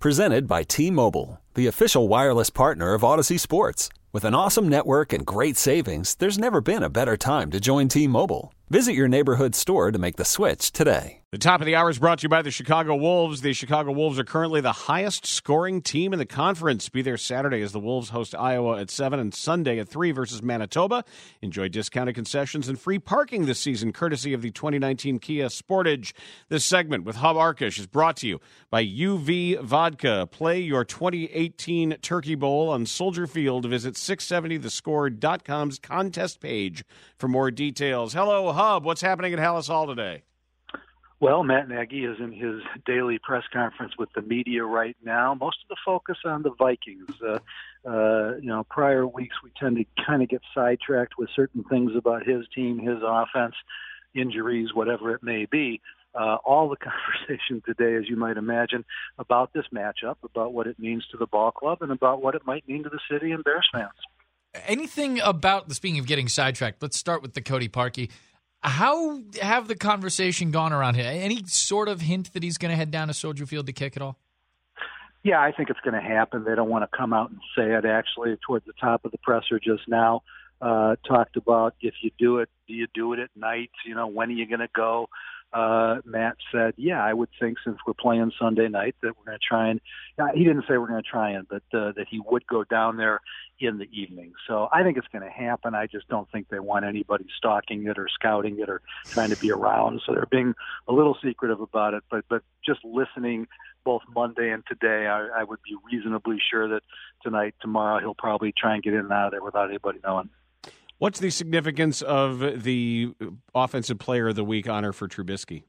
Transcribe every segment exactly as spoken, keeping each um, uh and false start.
Presented by T-Mobile, the official wireless partner of Odyssey Sports. With an awesome network and great savings, there's never been a better time to join T-Mobile. Visit your neighborhood store to make the switch today. The top of the hour is brought to you by the Chicago Wolves. The Chicago Wolves are currently the highest scoring team in the conference. Be there Saturday as the Wolves host Iowa at seven and Sunday at three versus Manitoba. Enjoy discounted concessions and free parking this season, courtesy of the twenty nineteen Kia Sportage. This segment with Hub Arkush is brought to you by U V Vodka. Play your twenty eighteen Turkey Bowl on Soldier Field. Visit six seventy the score dot com's contest page for more details. Hello, Hub. What's happening at Halas Hall today? Well, Matt Nagy is in his daily press conference with the media right now. Most of the focus on the Vikings. Uh, uh, you know, prior weeks we tend to kind of get sidetracked with certain things about his team, his offense, injuries, whatever it may be. Uh, all the conversation today, as you might imagine, about this matchup, about what it means to the ball club, and about what it might mean to the city and Bears fans. Anything about, speaking of getting sidetracked, let's start with the Cody Parkey. How have the conversation gone around here? Any sort of hint that he's going to head down to Soldier Field to kick it all? Yeah, I think it's going to happen. They don't want to come out and say it. Actually, towards the top of the presser just now, uh, talked about if you do it, do you do it at night? You know, when are you going to go? Uh, Matt said, yeah, I would think since we're playing Sunday night that we're going to try and, uh, he didn't say we're going to try and, but uh, that he would go down there in the evening. So I think it's going to happen. I just don't think they want anybody stalking it or scouting it or trying to be around. So they're being a little secretive about it, but, but just listening both Monday and today, I, I would be reasonably sure that tonight, tomorrow, he'll probably try and get in and out of there without anybody knowing. What's the significance of the Offensive Player of the Week honor for Trubisky?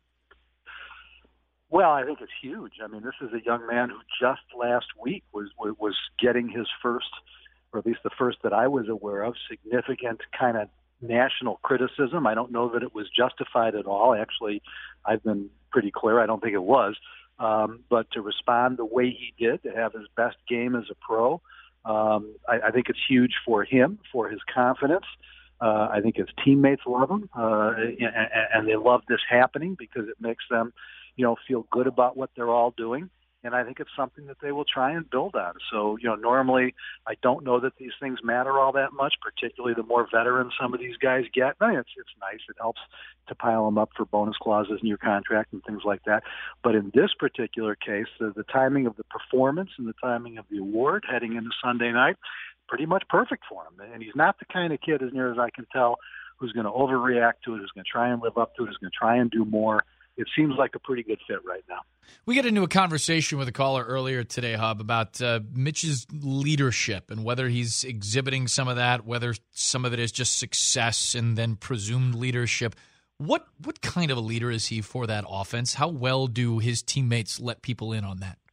Well, I think it's huge. I mean, this is a young man who just last week was was getting his first, or at least the first that I was aware of, significant kind of national criticism. I don't know that it was justified at all. Actually, I've been pretty clear. I don't think it was. Um, but to respond the way he did, to have his best game as a pro, Um, I, I think it's huge for him, for his confidence. Uh, I think his teammates love him, uh, and, and they love this happening because it makes them, you know, feel good about what they're all doing. And I think it's something that they will try and build on. So, you know, normally I don't know that these things matter all that much, particularly the more veteran some of these guys get. I mean, it's, it's nice. It helps to pile them up for bonus clauses in your contract and things like that. But in this particular case, the, the timing of the performance and the timing of the award heading into Sunday night, pretty much perfect for him. And he's not the kind of kid, as near as I can tell, who's going to overreact to it, who's going to try and live up to it, who's going to try and do more. It seems like a pretty good fit right now. We got into a conversation with a caller earlier today, Hub, about uh, Mitch's leadership and whether he's exhibiting some of that, whether some of it is just success and then presumed leadership. What what kind of a leader is he for that offense? How well do his teammates let people in on that?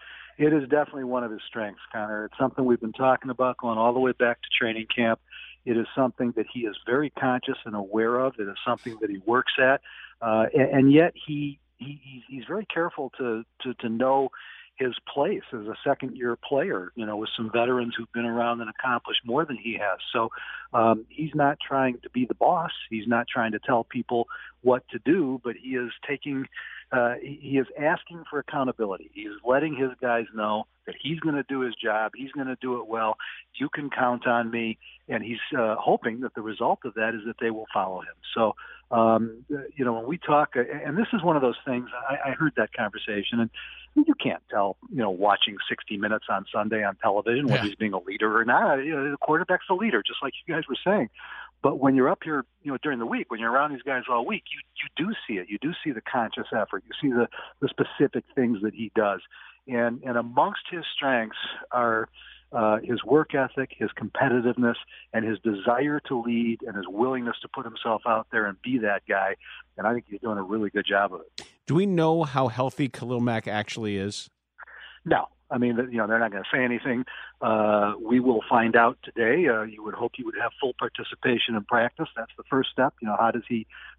It is definitely one of his strengths, Connor. It's something we've been talking about going all the way back to training camp. It is something that he is very conscious and aware of. It is something that he works at. Uh, and, and yet he, he he's very careful to, to, to know his place as a second-year player, you know, with some veterans who've been around and accomplished more than he has. So um, he's not trying to be the boss. He's not trying to tell people what to do, but he is taking uh, he is asking for accountability. He is letting his guys know that he's going to do his job. He's going to do it well. You can count on me. And he's uh, hoping that the result of that is that they will follow him. So, um, you know, when we talk, and this is one of those things, I, I heard that conversation, and you can't tell, you know, watching sixty minutes on Sunday on television whether yeah. he's being a leader or not. You know, the quarterback's a leader, just like you guys were saying. But when you're up here, you know, during the week, when you're around these guys all week, you, you do see it. You do see the conscious effort. You see the, the specific things that he does. And, and amongst his strengths are Uh, his work ethic, his competitiveness, and his desire to lead and his willingness to put himself out there and be that guy. And I think he's doing a really good job of it. Do we know how healthy Khalil Mack actually is? No. I mean, you know, they're not going to say anything. Uh, we will find out today. Uh, you would hope he would have full participation in practice. That's the first step. You know, how does he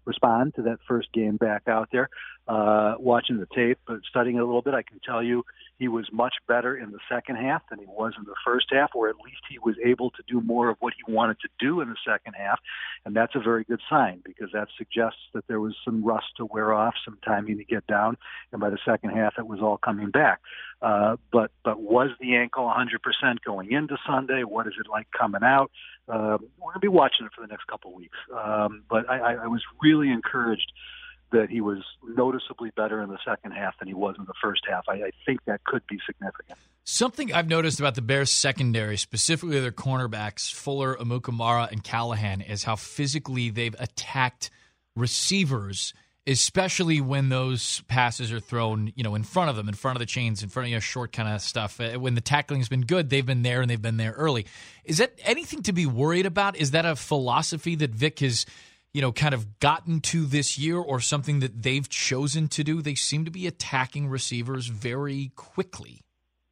respond to that first game back out there. Uh, watching the tape, but studying it a little bit, I can tell you he was much better in the second half than he was in the first half, or at least he was able to do more of what he wanted to do in the second half, and that's a very good sign because that suggests that there was some rust to wear off, some timing to get down, and by the second half it was all coming back. Uh, but but was the ankle one hundred percent going into Sunday? What is it like coming out? Uh, we're going to be watching it for the next couple of weeks. Um, but I, I, I was really encouraged that he was noticeably better in the second half than he was in the first half. I, I think that could be significant. Something I've noticed about the Bears secondary, specifically their cornerbacks, Fuller, Amukamara, and Callahan, is how physically they've attacked receivers, especially when those passes are thrown, you know, in front of them, in front of the chains, in front of, you know, short kind of stuff. When the tackling's been good, they've been there and they've been there early. Is that anything to be worried about? Is that a philosophy that Vic has, you know, kind of gotten to this year, or something that they've chosen to do? They seem to be attacking receivers very quickly.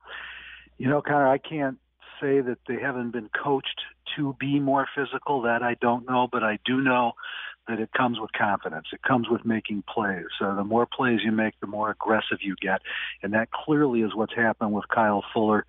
You know, Connor, I can't say that they haven't been coached to be more physical. That I don't know, but I do know that it comes with confidence. It comes with making plays. So the more plays you make, the more aggressive you get. And that clearly is what's happened with Kyle Fuller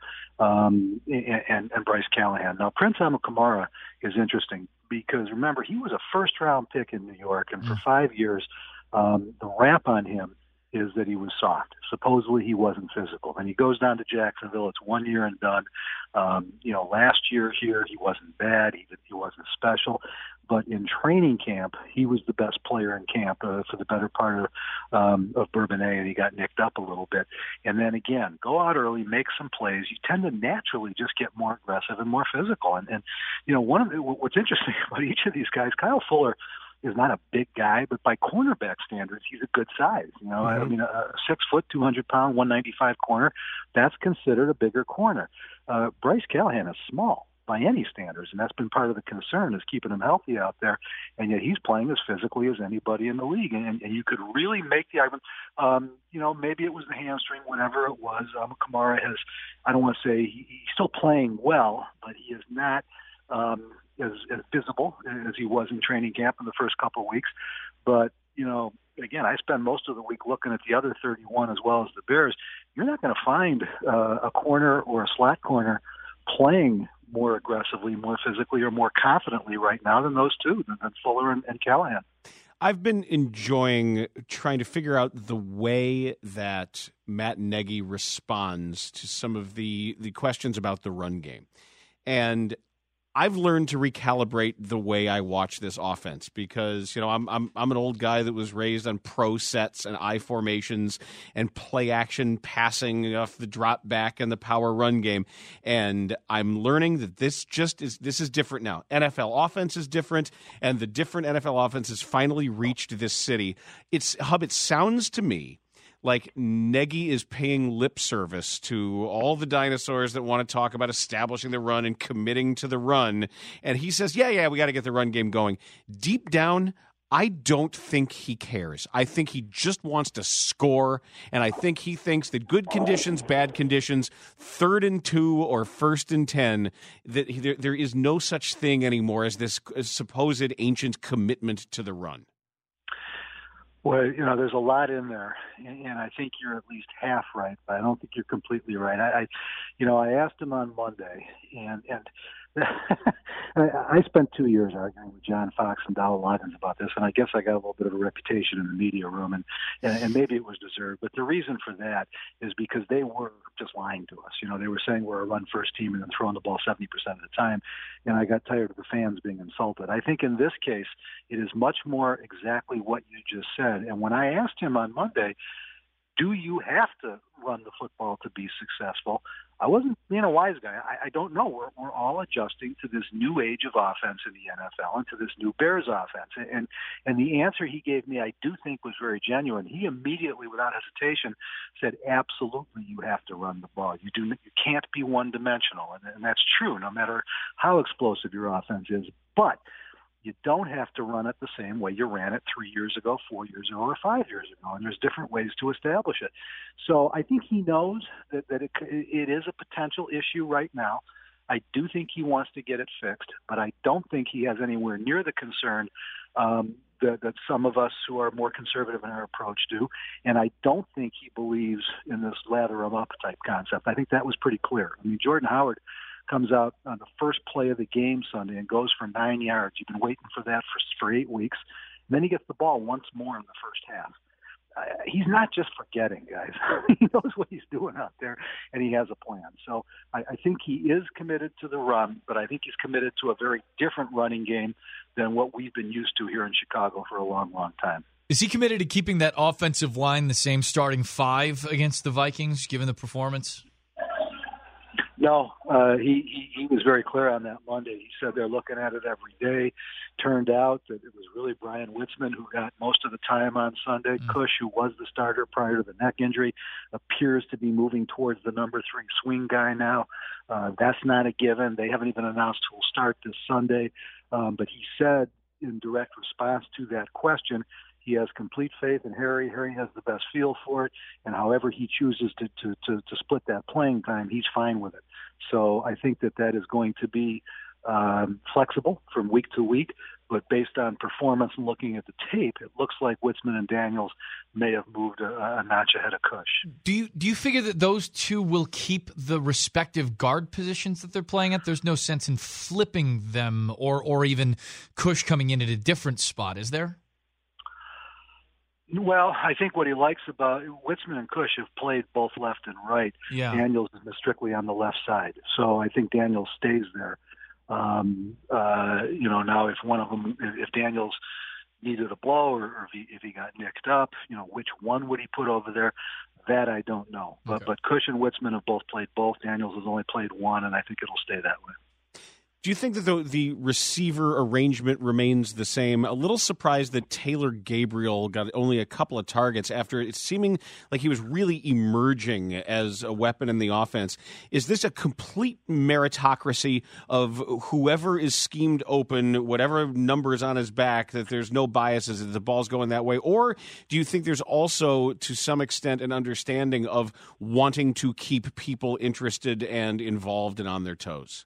um, and, and Bryce Callahan. Now, Prince Amukamara is interesting because, remember, he was a first-round pick in New York, and for five years, um, the rap on him is that he was soft. Supposedly he wasn't physical. And he goes down to Jacksonville. It's one year and done. Um, you know, last year here, he wasn't bad. He, he wasn't special. But in training camp, he was the best player in camp uh, for the better part of, um, of Bourbonnais, and he got nicked up a little bit. And then again, go out early, make some plays. You tend to naturally just get more aggressive and more physical. And, and you know, one of the, what's interesting about each of these guys, Kyle Fuller is not a big guy, but by cornerback standards, he's a good size. You know, mm-hmm. I mean, a six foot, two hundred pound, one ninety-five corner, that's considered a bigger corner. Uh, Bryce Callahan is small by any standards, and that's been part of the concern, is keeping him healthy out there. And yet he's playing as physically as anybody in the league. And, and you could really make the argument, um, you know, maybe it was the hamstring, whatever it was. Um, Kamara has, I don't want to say he, he's still playing well, but he is not um, as, as visible as he was in training camp in the first couple of weeks. But, you know, again, I spend most of the week looking at the other thirty-one as well as the Bears. You're not going to find uh, a corner or a slot corner playing more aggressively, more physically, or more confidently right now than those two, than Fuller and, and Callahan. I've been enjoying trying to figure out the way that Matt Nagy responds to some of the, the questions about the run game. And I've learned to recalibrate the way I watch this offense because, you know, I'm I'm I'm an old guy that was raised on pro sets and I formations and play action passing off the drop back and the power run game. And I'm learning that this just is this is different now. N F L offense is different, and the different N F L offenses finally reached this city. It's Hub, it sounds to me like Nagy is paying lip service to all the dinosaurs that want to talk about establishing the run and committing to the run. And he says, yeah, yeah, we got to get the run game going. Deep down, I don't think he cares. I think he just wants to score, and I think he thinks that good conditions, bad conditions, third and two or first and ten, that there, there is no such thing anymore as this supposed ancient commitment to the run. Well, you know, there's a lot in there, and I think you're at least half right, but I don't think you're completely right. I, I you know, I asked him on Monday, and and I spent two years arguing with John Fox and Donald Lyons about this, and I guess I got a little bit of a reputation in the media room, and, and, and maybe it was deserved. But the reason for that is because they were just lying to us. You know, they were saying we're a run-first team and then throwing the ball seventy percent of the time, and I got tired of the fans being insulted. I think in this case, it is much more exactly what you just said. And when I asked him on Monday, do you have to run the football to be successful? I wasn't being a wise guy. I, I don't know. We're, we're all adjusting to this new age of offense in the N F L and to this new Bears offense. And and the answer he gave me, I do think, was very genuine. He immediately, without hesitation, said, absolutely, you have to run the ball. You do. You can't be one-dimensional. And, and that's true, no matter how explosive your offense is. But you don't have to run it the same way you ran it three years ago, four years ago, or five years ago. And there's different ways to establish it. So I think he knows that, that it, it is a potential issue right now. I do think he wants to get it fixed, but I don't think he has anywhere near the concern um, that, that some of us who are more conservative in our approach do. And I don't think he believes in this lather 'em up type concept. I think that was pretty clear. I mean, Jordan Howard comes out on the first play of the game Sunday and goes for nine yards. You've been waiting for that for, for eight weeks. And then he gets the ball once more in the first half. Uh, he's not just forgetting, guys. He knows what he's doing out there, and he has a plan. So I, I think he is committed to the run, but I think he's committed to a very different running game than what we've been used to here in Chicago for a long, long time. Is he committed to keeping that offensive line the same starting five against the Vikings, given the performance? No, uh, he, he, he was very clear on that Monday. He said they're looking at it every day. Turned out that it was really Brian Witzman who got most of the time on Sunday. Mm-hmm. Cush, who was the starter prior to the neck injury, appears to be moving towards the number three swing guy now. Uh, that's not a given. They haven't even announced who will start this Sunday. Um, but he said in direct response to that question, he has complete faith in Harry. Harry has the best feel for it, and however he chooses to, to, to, to split that playing time, he's fine with it. So I think that that is going to be um, flexible from week to week, but based on performance and looking at the tape, it looks like Witzman and Daniels may have moved a, a notch ahead of Cush. Do you do you figure that those two will keep the respective guard positions that they're playing at? There's no sense in flipping them or or even Cush coming in at a different spot, is there? Well, I think what he likes about Witzman and Cush have played both left and right. Yeah. Daniels is strictly on the left side, so I think Daniels stays there. Um, uh, you know, now if one of them, if Daniels needed a blow or, or if he if he got nicked up, you know, which one would he put over there? That I don't know. But okay. but Cush and Witzman have both played both. Daniels has only played one, and I think it'll stay that way. Do you think that the, the receiver arrangement remains the same? A little surprised that Taylor Gabriel got only a couple of targets after it seeming like he was really emerging as a weapon in the offense. Is this a complete meritocracy of whoever is schemed open, whatever number is on his back, that there's no biases, that the ball's going that way? Or do you think there's also, to some extent, an understanding of wanting to keep people interested and involved and on their toes?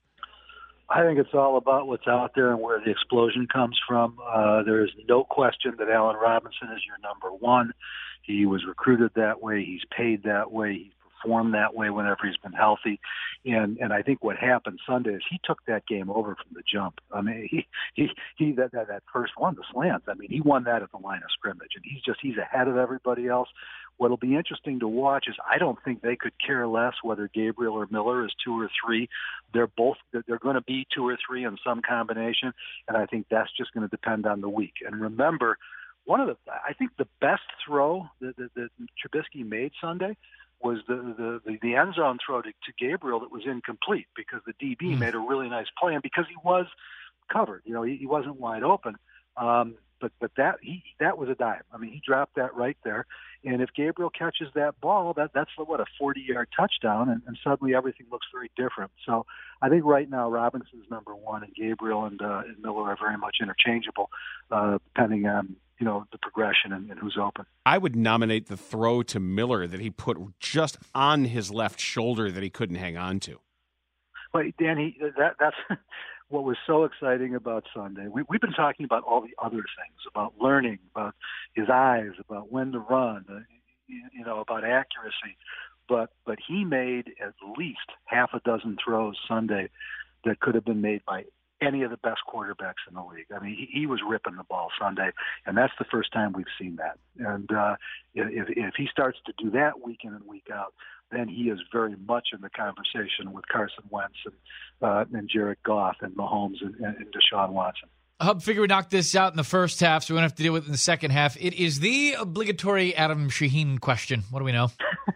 I think it's all about what's out there and where the explosion comes from. Uh, there is no question that Allen Robinson is your number one. He was recruited that way. He's paid that way. He's performed that way whenever he's been healthy. And and I think what happened Sunday is he took that game over from the jump. I mean, he he, he that, that that first one, the slants. I mean, he won that at the line of scrimmage, and he's just he's ahead of everybody else. What'll be interesting to watch is I don't think they could care less whether Gabriel or Miller is two or three. They're both they're going to be two or three in some combination, and I think that's just going to depend on the week. And remember, one of the I think the best throw that, that, that Trubisky made Sunday was the, the, the end zone throw to, to Gabriel that was incomplete because the D B mm. made a really nice play, and because he was covered, you know, he, he wasn't wide open. Um, but but that he that was a dime. I mean, he dropped that right there. And if Gabriel catches that ball, that that's what a forty-yard touchdown, and, and suddenly everything looks very different. So I think right now Robinson's number one, and Gabriel and, uh, and Miller are very much interchangeable, uh, depending on you know the progression and, and who's open. I would nominate the throw to Miller that he put just on his left shoulder that he couldn't hang on to. Well, Dan, he, that that's. What was so exciting about Sunday, we, we've been talking about all the other things, about learning, about his eyes, about when to run, uh, you know, about accuracy. But but he made at least half a dozen throws Sunday that could have been made by any of the best quarterbacks in the league. I mean, he, he was ripping the ball Sunday, and that's the first time we've seen that. And uh, if, if he starts to do that week in and week out, then he is very much in the conversation with Carson Wentz and, uh, and Jared Goff and Mahomes and, and Deshaun Watson. Hub, figure we knocked this out in the first half, so we don't have to deal with it in the second half. It is the obligatory Adam Shaheen question. What do we know?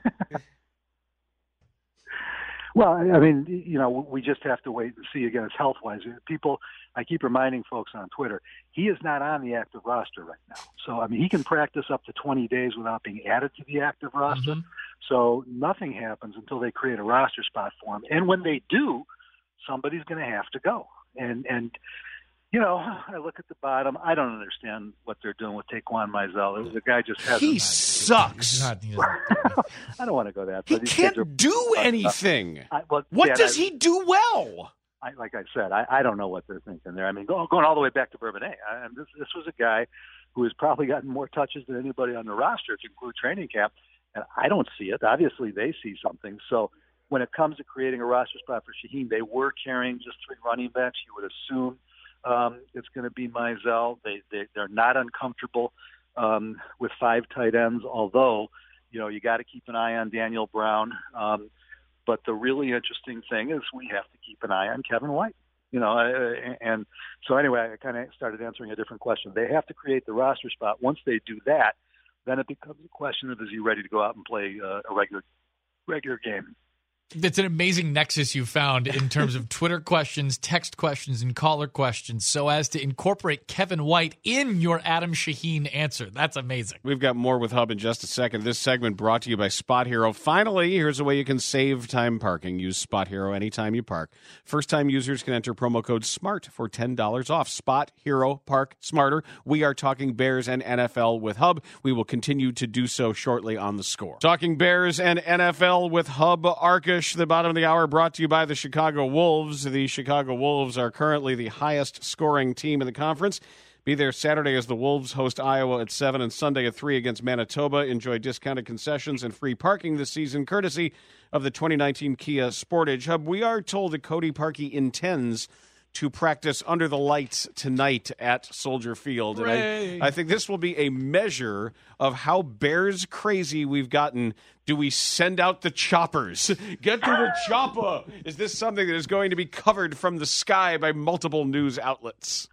Well, I mean, you know, we just have to wait and see. Again, it's health-wise. People, I keep reminding folks on Twitter, he is not on the active roster right now. So, I mean, he can practice up to twenty days without being added to the active roster. Mm-hmm. So nothing happens until they create a roster spot for him. And when they do, somebody's going to have to go. And, and you know, I look at the bottom. I don't understand what they're doing with Taquan Mizell. The guy just has. He sucks. He's not, he's I don't want to go that. He can't are, do anything. Uh, I, well, what yeah, does I, he do well? I, like I said, I, I don't know what they're thinking there. I mean, go, going all the way back to Bourbonnais. I, this, this was a guy who has probably gotten more touches than anybody on the roster if you include training camp. And I don't see it. Obviously, they see something. So when it comes to creating a roster spot for Shaheen, they were carrying just three running backs. You would assume um, it's going to be Mizell. They, they, they're not uncomfortable um, with five tight ends, although, you know, you got to keep an eye on Daniel Brown. Um, but the really interesting thing is we have to keep an eye on Kevin White. You know, uh, and so anyway, I kind of started answering a different question. They have to create the roster spot. Once they do that, then it becomes a question of, is he ready to go out and play uh, a regular regular game? It's an amazing nexus you found in terms of Twitter questions, text questions, and caller questions so as to incorporate Kevin White in your Adam Shaheen answer. That's amazing. We've got more with Hub in just a second. This segment brought to you by Spot Hero. Finally, here's a way you can save time parking. Use Spot Hero anytime you park. First-time users can enter promo code SMART for ten dollars off. Spot Hero, park smarter. We are talking Bears and N F L with Hub. We will continue to do so shortly on The Score. Talking Bears and N F L with Hub Arkush. The bottom of the hour brought to you by the Chicago Wolves. The Chicago Wolves are currently the highest scoring team in the conference. Be there Saturday as the Wolves host Iowa at seven and Sunday at three against Manitoba. Enjoy discounted concessions and free parking this season, courtesy of the twenty nineteen Kia Sportage. Hub, we are told that Cody Parkey intends to practice under the lights tonight at Soldier Field. And I, I think this will be a measure of how Bears crazy we've gotten. Do we send out the choppers? Get to the chopper! Is this something that is going to be covered from the sky by multiple news outlets?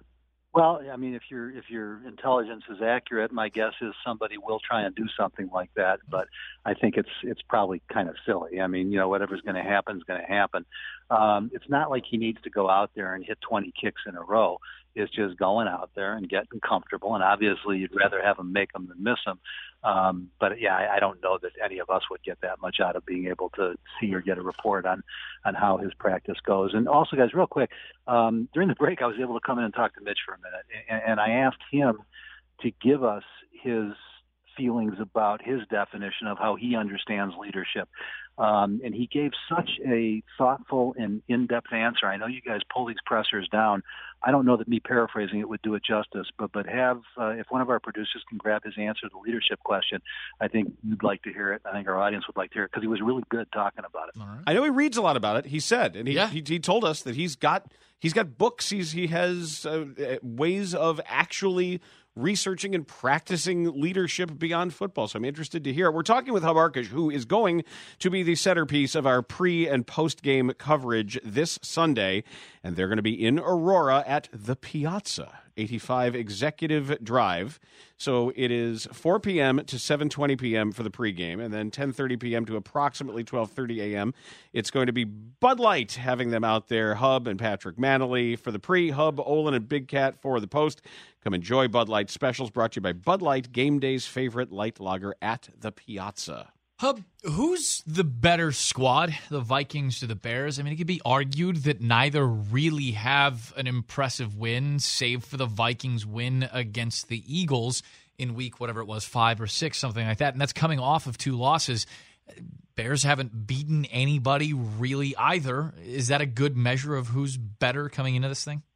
Well, I mean, if your if your intelligence is accurate, my guess is somebody will try and do something like that. But I think it's it's probably kind of silly. I mean, you know, whatever's going to happen is going to happen. Um, it's not like he needs to go out there and hit twenty kicks in a row. It's just going out there and getting comfortable. And obviously, you'd rather have him make them than miss them. Um, but yeah, I, I don't know that any of us would get that much out of being able to see or get a report on, on how his practice goes. And also, guys, real quick, um, during the break, I was able to come in and talk to Mitch for a minute, and, and I asked him to give us his feelings about his definition of how he understands leadership. Um, and he gave such a thoughtful and in-depth answer. I know you guys pull these pressers down. I don't know that me paraphrasing it would do it justice, but but have uh, if one of our producers can grab his answer to the leadership question, I think you'd like to hear it. I think our audience would like to hear it because he was really good talking about it. All right. I know he reads a lot about it. He said, and he yeah. he, he told us that he's got he's got books. He's he has uh, ways of actually researching and practicing leadership beyond football. So I'm interested to hear it. We're talking with Hub Arkush, who is going to be the centerpiece of our pre- and post-game coverage this Sunday. And they're going to be in Aurora at the Piazza, eighty-five Executive Drive. So it is four p.m. to seven twenty p.m. for the pregame, and then ten thirty p.m. to approximately twelve thirty a.m. It's going to be Bud Light having them out there, Hub and Patrick Manley for the pre, Hub, Olin, and Big Cat for the post. Come enjoy Bud Light specials brought to you by Bud Light, game day's favorite light lager at the Piazza. Hub, who's the better squad, the Vikings or the Bears? I mean, it could be argued that neither really have an impressive win, save for the Vikings win against the Eagles in week, whatever it was, five or six, something like that. And that's coming off of two losses. Bears haven't beaten anybody really either. Is that a good measure of who's better coming into this thing?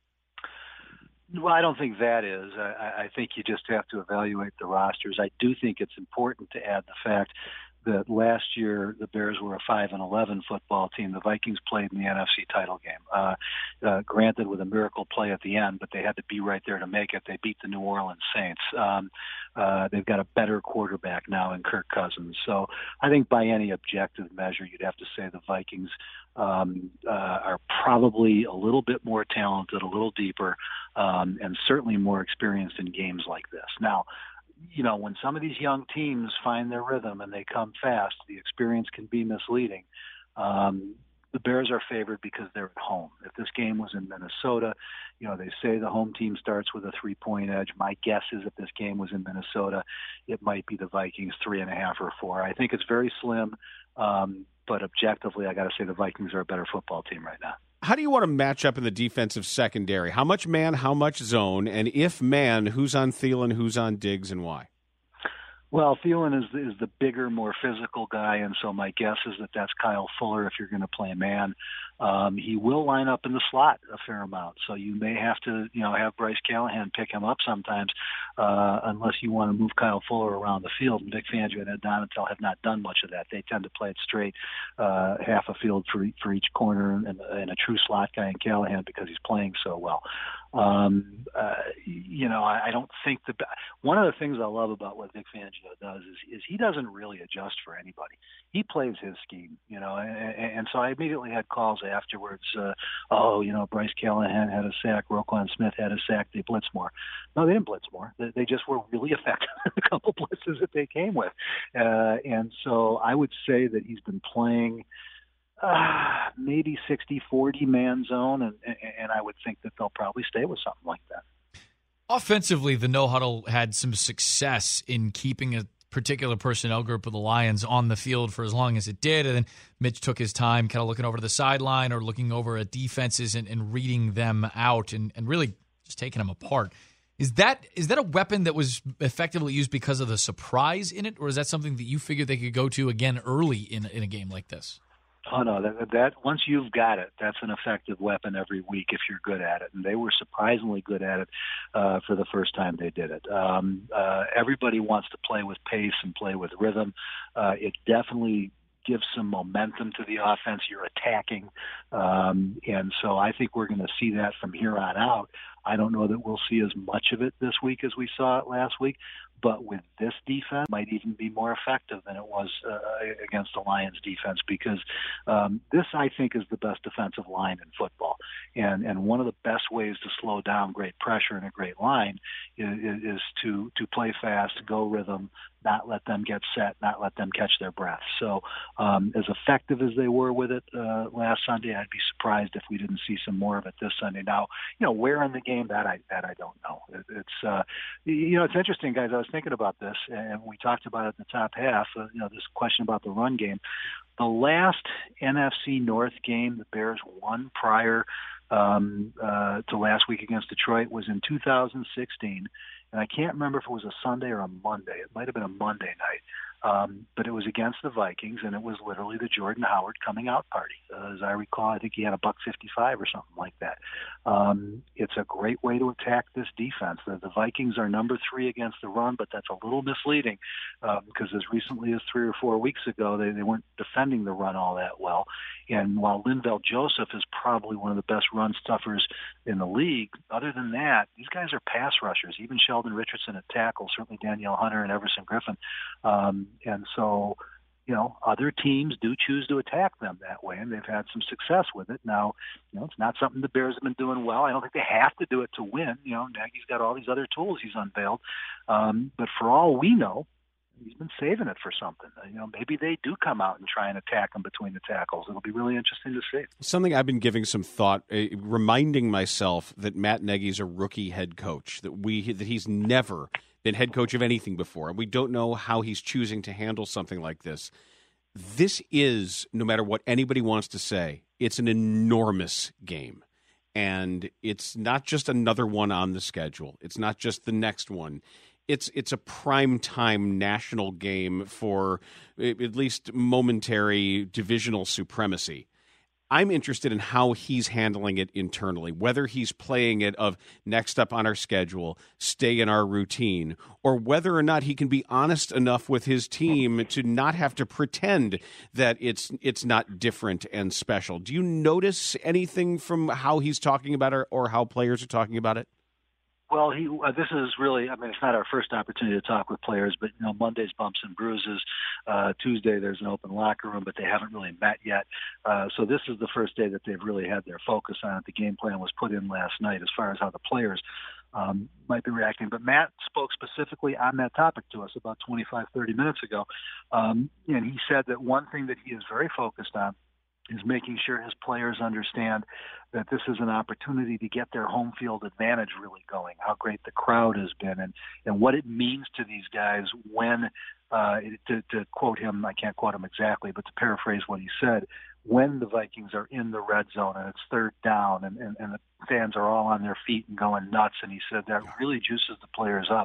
Well, I don't think that is. I, I think you just have to evaluate the rosters. I do think it's important to add the fact that last year the Bears were a five and eleven football team. The Vikings played in the N F C title game. Uh, uh, granted, with a miracle play at the end, but they had to be right there to make it. They beat the New Orleans Saints. Um, uh, they've got a better quarterback now in Kirk Cousins. So I think by any objective measure, you'd have to say the Vikings um, uh, are probably a little bit more talented, a little deeper, um, and certainly more experienced in games like this. Now, you know, when some of these young teams find their rhythm and they come fast, the experience can be misleading. Um, the Bears are favored because they're at home. If this game was in Minnesota, you know, they say the home team starts with a three-point edge. My guess is if this game was in Minnesota, it might be the Vikings three and a half or four. I think it's very slim, um, but objectively, I got to say the Vikings are a better football team right now. How do you want to match up in the defensive secondary? How much man, how much zone? And if man, who's on Thielen, who's on Diggs, and why? Well, Thielen is is the bigger, more physical guy, and so my guess is that that's Kyle Fuller if you're going to play man. Um, he will line up in the slot a fair amount, so you may have to, you know, have Bryce Callahan pick him up sometimes, uh, unless you want to move Kyle Fuller around the field. And Vic Fangio and Ed Donatel have not done much of that. They tend to play it straight, uh, half a field for for each corner, and, and a true slot guy in Callahan because he's playing so well. Um, uh, you know, I, I don't think the one of the things I love about what Vic Fangio does is, is he doesn't really adjust for anybody. He plays his scheme, you know, and, and so I immediately had calls afterwards. Uh, oh, you know, Bryce Callahan had a sack, Roquan Smith had a sack. They blitz more. No, they didn't blitz more. They, they just were really effective in a couple blitzes that they came with, uh, and so I would say that he's been playing. Uh, maybe sixty forty man zone, and, and I would think that they'll probably stay with something like that. Offensively, the no huddle had some success in keeping a particular personnel group of the Lions on the field for as long as it did, and then Mitch took his time kind of looking over to the sideline or looking over at defenses and, and reading them out and, and really just taking them apart. Is that is that a weapon that was effectively used because of the surprise in it, or is that something that you figured they could go to again early in, in a game like this? Oh no! That, that once you've got it, that's an effective weapon every week if you're good at it. And they were surprisingly good at it uh, for the first time they did it. Um, uh, everybody wants to play with pace and play with rhythm. Uh, it definitely gives some momentum to the offense. You're attacking, um, and so I think we're going to see that from here on out. I don't know that we'll see as much of it this week as we saw it last week, but with this defense, it might even be more effective than it was uh, against the Lions defense, because um, this, I think, is the best defensive line in football. And and one of the best ways to slow down great pressure in a great line is, is to, to play fast, go rhythm, not let them get set, not let them catch their breath. So um, as effective as they were with it uh, last Sunday, I'd be surprised if we didn't see some more of it this Sunday. Now, you know, where in the game, that I that I don't know. It, it's uh, you know, it's interesting, guys. I was thinking about this, and we talked about it in the top half. Uh, you know, this question about the run game. The last N F C North game the Bears won prior um, uh, to last week against Detroit was in two thousand sixteen. And I can't remember if it was a Sunday or a Monday. It might have been a Monday night. Um, but it was against the Vikings, and it was literally the Jordan Howard coming out party. Uh, as I recall, I think he had a buck fifty-five or something like that. Um, it's a great way to attack this defense. The, the Vikings are number three against the run, but that's a little misleading uh, because as recently as three or four weeks ago, they, they weren't defending the run all that well. And while Linval Joseph is probably one of the best run stuffers in the league, other than that, these guys are pass rushers. Even Sheldon Richardson at tackle, certainly Danielle Hunter and Everson Griffin. Um, and so, you know, other teams do choose to attack them that way, and they've had some success with it. Now, you know, it's not something the Bears have been doing well. I don't think they have to do it to win. You know, Nagy's got all these other tools he's unveiled. Um, but for all we know, he's been saving it for something. You know, maybe they do come out and try and attack him between the tackles. It'll be really interesting to see. Something I've been giving some thought, uh, reminding myself that Matt Nagy's a rookie head coach, that we that he's never been head coach of anything before, and we don't know how he's choosing to handle something like this. This is, no matter what anybody wants to say, it's an enormous game. And it's not just another one on the schedule. It's not just the next one. It's it's a primetime national game for at least momentary divisional supremacy. I'm interested in how he's handling it internally, whether he's playing it of next up on our schedule, stay in our routine, or whether or not he can be honest enough with his team to not have to pretend that it's it's not different and special. Do you notice anything from how he's talking about it or how players are talking about it? Well, he. Uh, this is really, I mean, it's not our first opportunity to talk with players, but, you know, Monday's bumps and bruises. Uh, Tuesday there's an open locker room, but they haven't really met yet. Uh, so this is the first day that they've really had their focus on it. The game plan was put in last night as far as how the players um, might be reacting. But Matt spoke specifically on that topic to us about twenty-five, thirty minutes ago. Um, and he said that one thing that he is very focused on is making sure his players understand that this is an opportunity to get their home field advantage really going, how great the crowd has been, and, and what it means to these guys when, uh, to, to quote him, I can't quote him exactly, but to paraphrase what he said, when the Vikings are in the red zone and it's third down and, and, and the fans are all on their feet and going nuts, and he said that really juices the players up.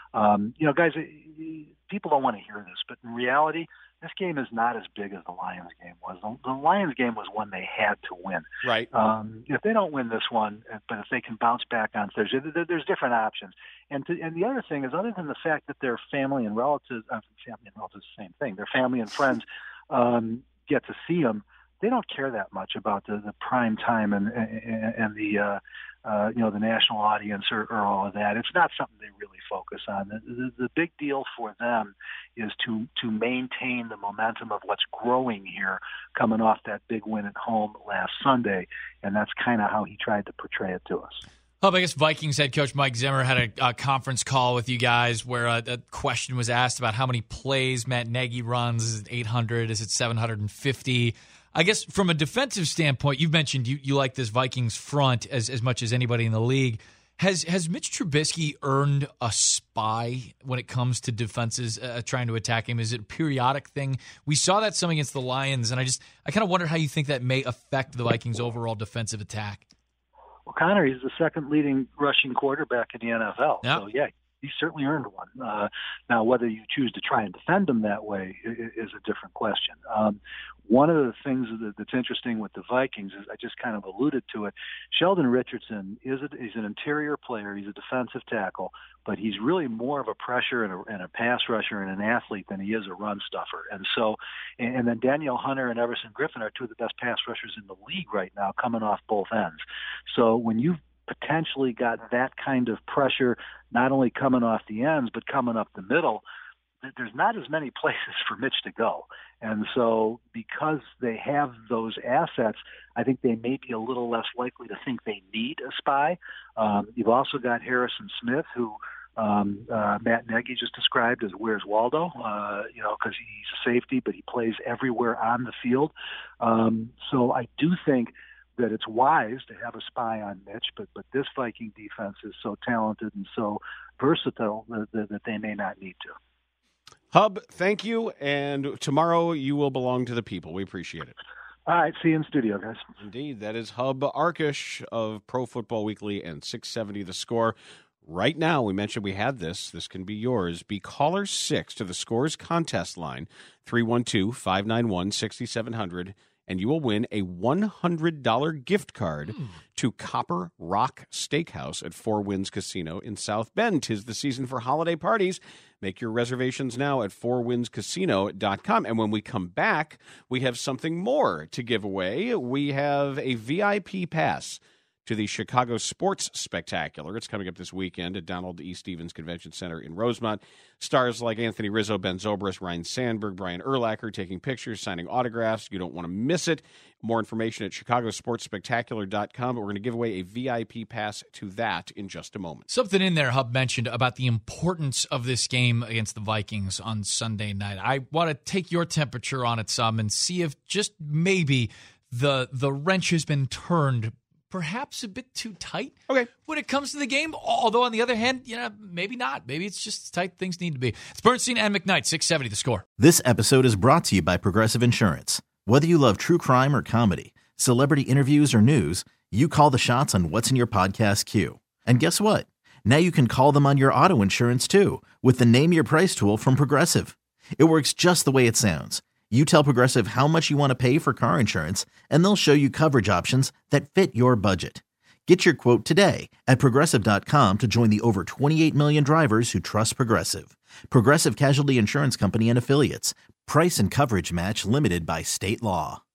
Um, you know, guys, people don't want to hear this, but in reality, this game is not as big as the Lions game was. The, the Lions game was one they had to win. Right. Um, if they don't win this one, but if they can bounce back on Thursday, there, there's different options. And to, and the other thing is, other than the fact that their family and relatives, uh, family and relatives, the same thing. Their family and friends um, get to see them. They don't care that much about the, the prime time and and, and the uh, uh, you know the national audience or, or all of that. It's not something they really focus on. The, the, the big deal for them is to to maintain the momentum of what's growing here, coming off that big win at home last Sunday, and that's kind of how he tried to portray it to us. Oh, I guess Vikings head coach Mike Zimmer had a, a conference call with you guys where a, a question was asked about how many plays Matt Nagy runs. Is it eight hundred? Is it seven hundred fifty? I guess from a defensive standpoint, you've mentioned you, you like this Vikings front as, as much as anybody in the league. Has has Mitch Trubisky earned a spy when it comes to defenses uh, trying to attack him? Is it a periodic thing? We saw that some against the Lions, and I just I kind of wonder how you think that may affect the Vikings' overall defensive attack. Well, Connor, he's the second leading rushing quarterback in the N F L. Yep. So, yeah, he certainly earned one. Uh, now, whether you choose to try and defend him that way is a different question. Um, one of the things that, that's interesting with the Vikings is I just kind of alluded to it. Sheldon Richardson is a, he's an interior player. He's a defensive tackle, but he's really more of a pressure and a, and a pass rusher and an athlete than he is a run stuffer. And so, and, and then Danielle Hunter and Everson Griffin are two of the best pass rushers in the league right now, coming off both ends. So when you've potentially got that kind of pressure, not only coming off the ends, but coming up the middle, there's not as many places for Mitch to go. And so because they have those assets, I think they may be a little less likely to think they need a spy. Um, you've also got Harrison Smith, who um, uh, Matt Nagy just described as Where's Waldo, uh, you know, because he's a safety, but he plays everywhere on the field. Um, so I do think that it's wise to have a spy on Mitch, but but this Viking defense is so talented and so versatile that, that, that they may not need to. Hub, thank you, and tomorrow you will belong to the people. We appreciate it. All right, see you in studio, guys. Indeed, that is Hub Arkush of Pro Football Weekly and six seventy The Score. Right now, we mentioned we had this. This can be yours. Be caller six to the Scores contest line, three one two, five nine one, six seven zero zero, and you will win a one hundred dollars gift card hmm. to Copper Rock Steakhouse at Four Winds Casino in South Bend. 'Tis the season for holiday parties. Make your reservations now at four winds casino dot com. And when we come back, we have something more to give away. We have a V I P pass to the Chicago Sports Spectacular. It's coming up this weekend at Donald E. Stevens Convention Center in Rosemont. Stars like Anthony Rizzo, Ben Zobrist, Ryan Sandberg, Brian Urlacher taking pictures, signing autographs. You don't want to miss it. More information at chicago sports spectacular dot com. But we're going to give away a V I P pass to that in just a moment. Something in there Hub mentioned about the importance of this game against the Vikings on Sunday night. I want to take your temperature on it some and see if just maybe the the wrench has been turned perhaps a bit too tight okay. when it comes to the game. Although, on the other hand, you know, maybe not. Maybe it's just as tight things need to be. It's Bernstein and McKnight, six seventy The Score. This episode is brought to you by Progressive Insurance. Whether you love true crime or comedy, celebrity interviews or news, you call the shots on what's in your podcast queue. And guess what? Now you can call them on your auto insurance, too, with the Name Your Price tool from Progressive. It works just the way it sounds. You tell Progressive how much you want to pay for car insurance, and they'll show you coverage options that fit your budget. Get your quote today at progressive dot com to join the over twenty-eight million drivers who trust Progressive. Progressive Casualty Insurance Company and Affiliates. Price and coverage match limited by state law.